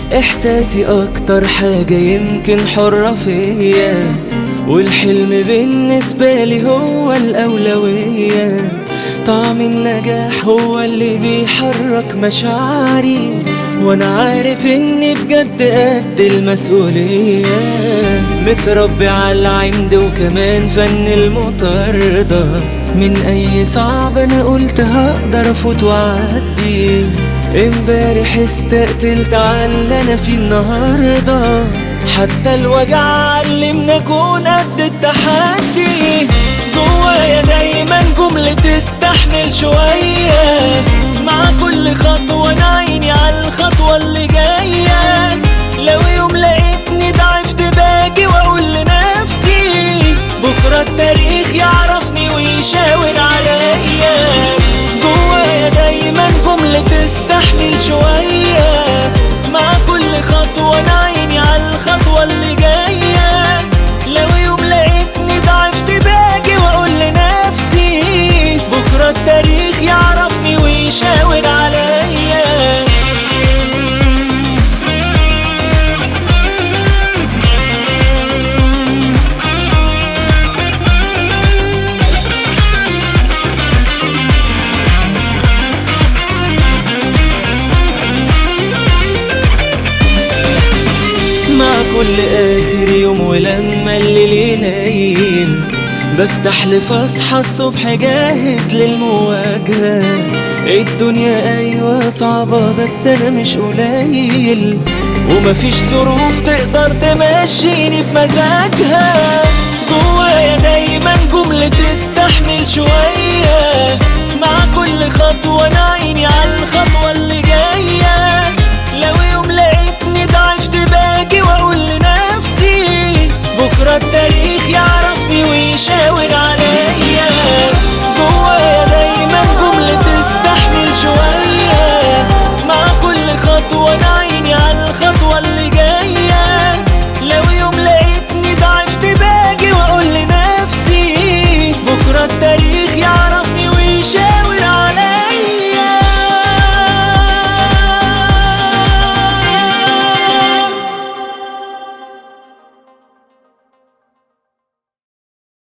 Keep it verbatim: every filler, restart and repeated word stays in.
إحساسي أكتر حاجة يمكن حرة فيا، والحلم بالنسبة لي هو الأولوية. طعم النجاح هو اللي بيحرك مشاعري، وانا عارف اني بجد قد المسؤولية. متربي على العند وكمان فن المطاردة، من اي صعب انا قلت هقدر افوت واعدي. امبارح استقتلت على اللي انا فيه النهاردة، حتى الوجع علمنا اكون قد التحدي. جوايا دايما جملة تستحمل شوية، مع كل خطوة انا عيني على الخطوة اللي جاية. لو يوم لقيتني ضعفت باجي واقول لنفسي بكرة التاريخ يعرفني ويشاور عليا. جوايا دايما جملة تستحمل شوية، مع كل خطوة انا عيني على الخطوة اللي جاية. لو يوم لقيتني ضعفت باجي واقول لنفسي بكرة التاريخ يعرفني ويشاور عليا. مع كل آخر يوم ولما الليل يليل، بستحلف اصحى الصبح جاهز للمواجهة. الدنيا ايوه صعبة بس انا مش قليل، ومفيش ظروف تقدر تمشيني بمزاجها. جوايا دايما جملة تستحمل شوية، مع كل خطوة انا